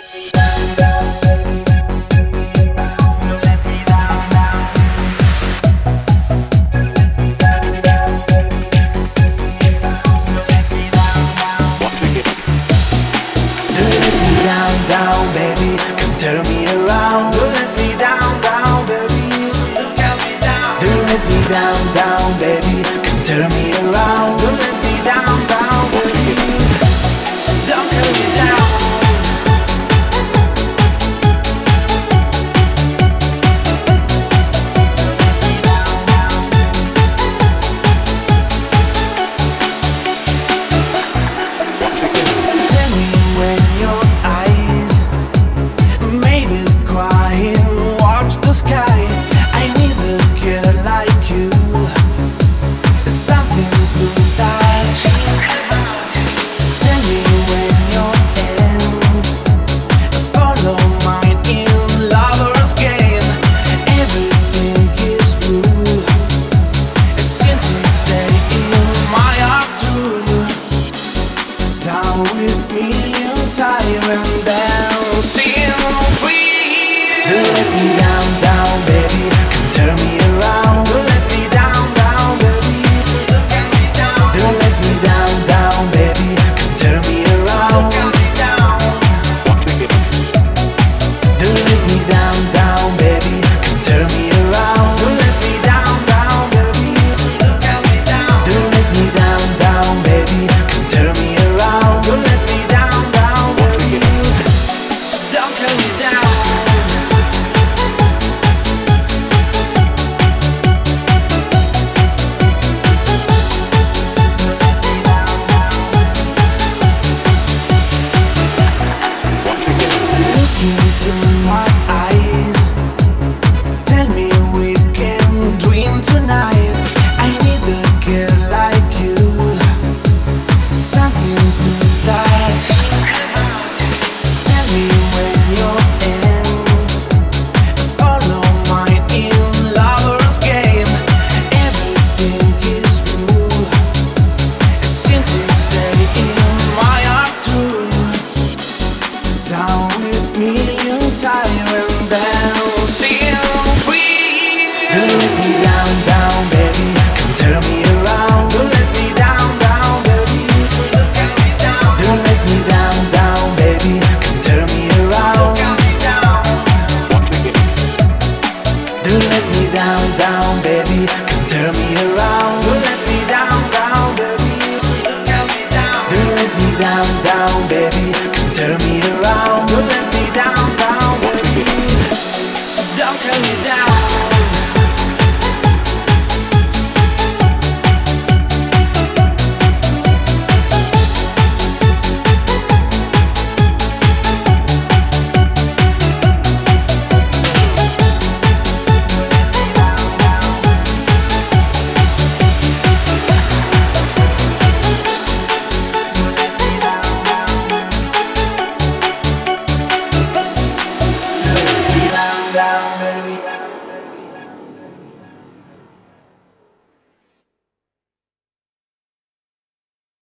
Down, baby, come turn me around. Don't let me down, baby. Don't let me down, baby, come turn me around. Don't let me down, baby. Don't turn me down. Tell me when your eyes made me cry and watch the sky. I need a girl like you, something to touch. Tell me when your hands follow mine in lover's game. Everything is blue since you stay in my heart too. Down with me inside and dancing free. Don't let me down, baby, come turn me around. Don't let me down, baby. Don't let me down, baby, come turn me around. Don't let me down, baby, come turn me around. Don't let me down, baby. Don't let me down, baby, come turn me around. Don't let me down, baby. Don't turn me down. Look into my eyes, tell me we can dream tonight. I need a girl like you, something to touch. Tell me when your hands follow mine in lover's game. Everything is blue since you stay in my heart too. Down with me inside and dancing free. Don't let me down, baby, come turn me around. Don't let me down, baby. Don't let me down, baby, come turn me around. Don't let me down, baby, come turn me around. Don't let me down, baby. Don't let me down, baby, come turn me